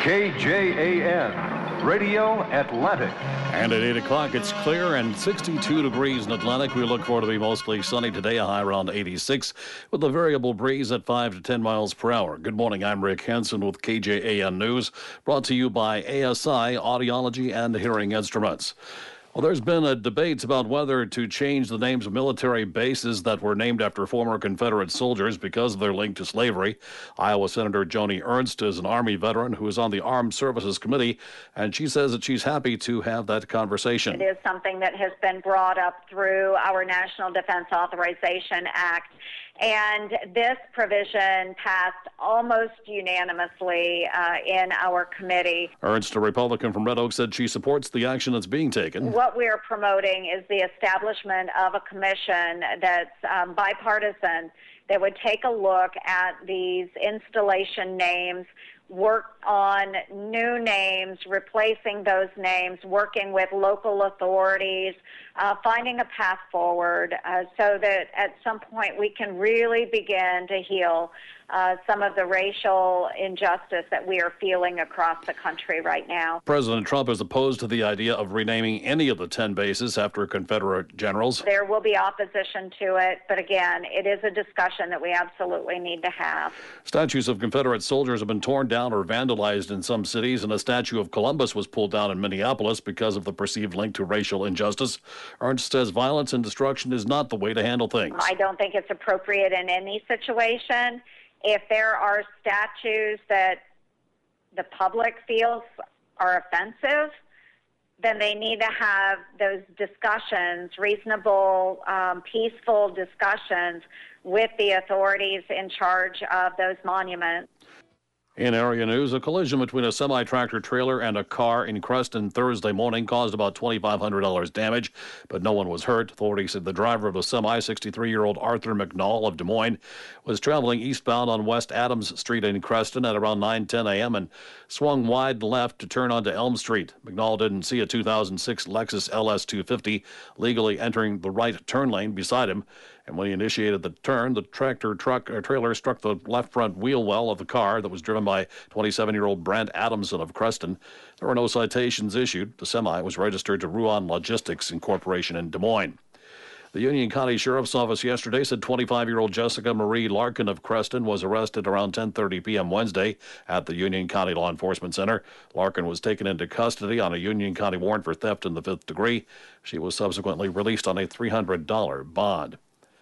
KJAN, Radio Atlantic. And at 8 o'clock, it's clear and 62 degrees in Atlantic. We look forward to be mostly sunny today, a high around 86, with a variable breeze at 5 to 10 miles per hour. Good morning, I'm Rick Henson with KJAN News, brought to you by ASI Audiology and Hearing Instruments. Well, there's been a debate about whether to change the names of military bases that were named after former Confederate soldiers because of their link to slavery. Iowa Senator Joni Ernst is an Army veteran who is on the Armed Services Committee, and she says that she's happy to have that conversation. It is something that has been brought up through our National Defense Authorization Act, and this provision passed almost unanimously in our committee. Ernst, a Republican from Red Oak, said she supports the action that's being taken. What we are promoting is the establishment of a commission that's bipartisan that would take a look at these installation names, work on new names, replacing those names, working with local authorities, finding a path forward so that at some point we can really begin to heal some of the racial injustice that we are feeling across the country right now. President Trump is opposed to the idea of renaming any of the 10 bases after Confederate generals. There will be opposition to it, but again, it is a discussion that we absolutely need to have. Statues of Confederate soldiers have been torn down or vandalized in some cities, and a statue of Columbus was pulled down in Minneapolis because of the perceived link to racial injustice. Ernst says violence and destruction is not the way to handle things. I don't think it's appropriate in any situation. If there are statues that the public feels are offensive, then they need to have those discussions, reasonable, peaceful discussions with the authorities in charge of those monuments. In area news, a collision between a semi-tractor trailer and a car in Creston Thursday morning caused about $2,500 damage, but no one was hurt. Authorities said the driver of the semi, 63-year-old Arthur McNall of Des Moines, was traveling eastbound on West Adams Street in Creston at around 9:10 a.m. and swung wide left to turn onto Elm Street. McNall didn't see a 2006 Lexus LS 250 legally entering the right turn lane beside him, and when he initiated the turn, the trailer struck the left front wheel well of the car that was driven by 27-year-old Brent Adamson of Creston. There were no citations issued. The semi was registered to Ruan Logistics Incorporation in Des Moines. The Union County Sheriff's Office yesterday said 25-year-old Jessica Marie Larkin of Creston was arrested around 10:30 p.m. Wednesday at the Union County Law Enforcement Center. Larkin was taken into custody on a Union County warrant for theft in the 5th degree. She was subsequently released on a $300 bond.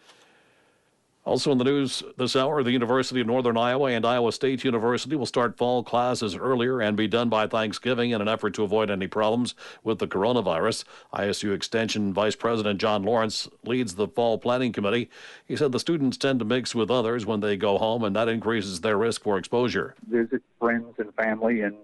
Also in the news this hour, the University of Northern Iowa and Iowa State University will start fall classes earlier and be done by Thanksgiving in an effort to avoid any problems with the coronavirus. ISU Extension Vice President John Lawrence leads the fall planning committee. He said the students tend to mix with others when they go home, and that increases their risk for exposure. Visit friends and family and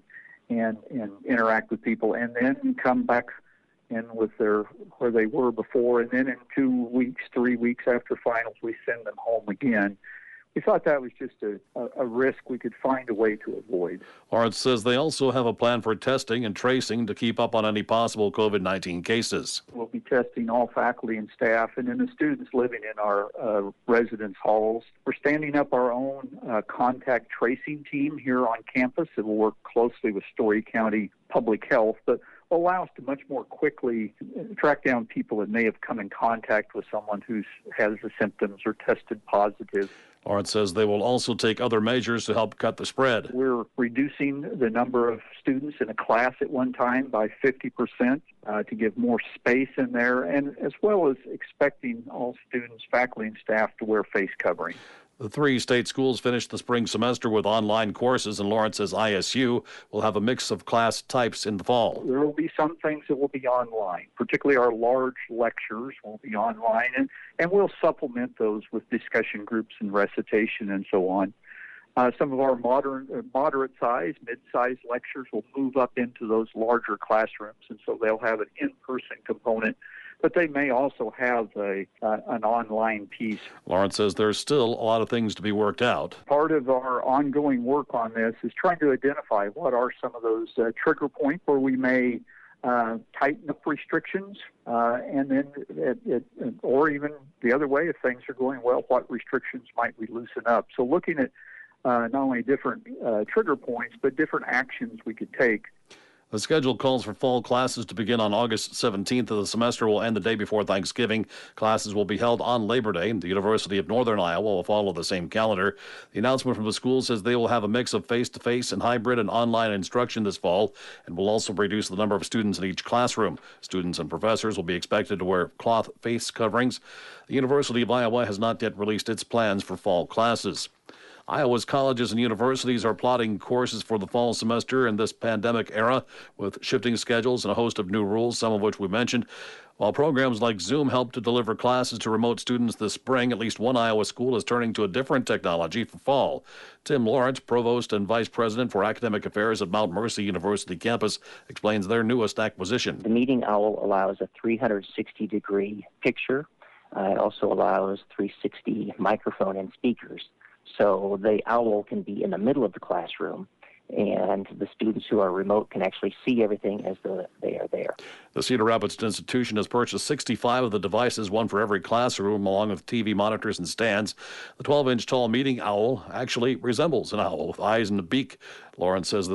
interact with people, and then come back in with where they were before, and then in 2 weeks, 3 weeks after finals, we send them home again. We thought that was just a risk we could find a way to avoid. Lawrence says they also have a plan for testing and tracing to keep up on any possible COVID-19 cases. We'll be testing all faculty and staff, and then the students living in our residence halls. We're standing up our own contact tracing team here on campus. It will work closely with Story County Public Health, but will allow us to much more quickly track down people that may have come in contact with someone who has the symptoms or tested positive. Lawrence says they will also take other measures to help cut the spread. We're reducing the number of students in a class at one time by 50% to give more space in there, and as well as expecting all students, faculty, and staff to wear face covering. The 3 state schools finished the spring semester with online courses, and Lawrence says ISU will have a mix of class types in the fall. There will be some things that will be online, particularly our large lectures will be online, and we'll supplement those with discussion groups and recitation and so on. Some of our moderate-sized, mid-sized lectures will move up into those larger classrooms, and so they'll have an in-person component, but they may also have an online piece. Lawrence says there's still a lot of things to be worked out. Part of our ongoing work on this is trying to identify what are some of those trigger points where we may tighten up restrictions, and then or even the other way, if things are going well, what restrictions might we loosen up? So looking at not only different trigger points, but different actions we could take. The schedule calls for fall classes to begin on August 17th. The semester will end the day before Thanksgiving. Classes will be held on Labor Day. The University of Northern Iowa will follow the same calendar. The announcement from the school says they will have a mix of face-to-face and hybrid and online instruction this fall, and will also reduce the number of students in each classroom. Students and professors will be expected to wear cloth face coverings. The University of Iowa has not yet released its plans for fall classes. Iowa's colleges and universities are plotting courses for the fall semester in this pandemic era with shifting schedules and a host of new rules, some of which we mentioned. While programs like Zoom help to deliver classes to remote students this spring, at least one Iowa school is turning to a different technology for fall. Tim Lawrence, Provost and Vice President for Academic Affairs at Mount Mercy University campus, explains their newest acquisition. The Meeting Owl allows a 360-degree picture. It also allows 360 microphone and speakers. So the owl can be in the middle of the classroom, and the students who are remote can actually see everything as they are there. The Cedar Rapids Institution has purchased 65 of the devices, one for every classroom, along with TV monitors and stands. The 12-inch tall Meeting Owl actually resembles an owl with eyes and a beak. Lawrence says they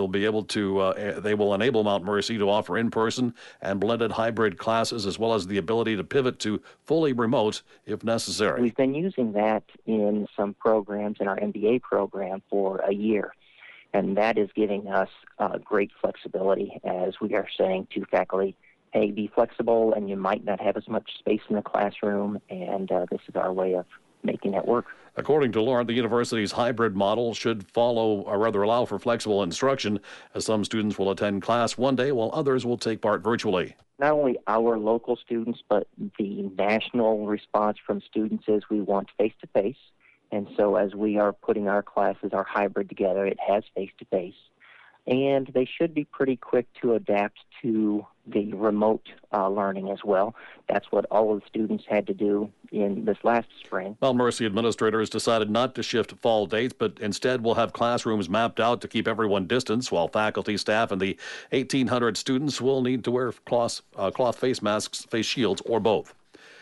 will enable Mount Mercy to offer in-person and blended hybrid classes, as well as the ability to pivot to fully remote if necessary. We've been using that in some programs in our MBA program for a year. And that is giving us great flexibility, as we are saying to faculty, hey, be flexible, and you might not have as much space in the classroom, and this is our way of making that work. According to Lawrence, the university's hybrid model should allow for flexible instruction, as some students will attend class one day while others will take part virtually. Not only our local students, but the national response from students is we want face-to-face. And so as we are putting our classes, our hybrid together, it has face-to-face. And they should be pretty quick to adapt to the remote learning as well. That's what all of the students had to do in this last spring. Mount Mercy administrators decided not to shift fall dates, but instead will have classrooms mapped out to keep everyone distanced, while faculty, staff, and the 1,800 students will need to wear cloth face masks, face shields, or both.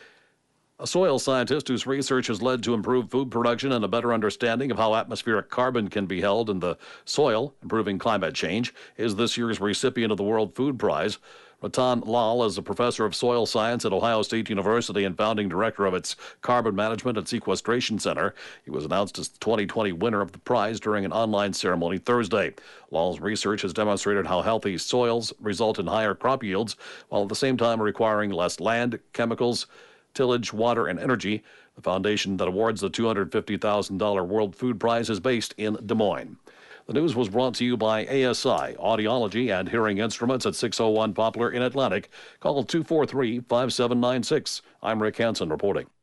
A soil scientist whose research has led to improved food production and a better understanding of how atmospheric carbon can be held in the soil, improving climate change, is this year's recipient of the World Food Prize. Ratan Lal is a professor of soil science at Ohio State University and founding director of its Carbon Management and Sequestration Center. He was announced as the 2020 winner of the prize during an online ceremony Thursday. Lal's research has demonstrated how healthy soils result in higher crop yields, while at the same time requiring less land, chemicals, tillage, water, and energy. The foundation that awards the $250,000 World Food Prize is based in Des Moines. The news was brought to you by ASI, Audiology and Hearing Instruments at 601 Poplar in Atlantic. Call 243-5796. I'm Rick Hansen reporting.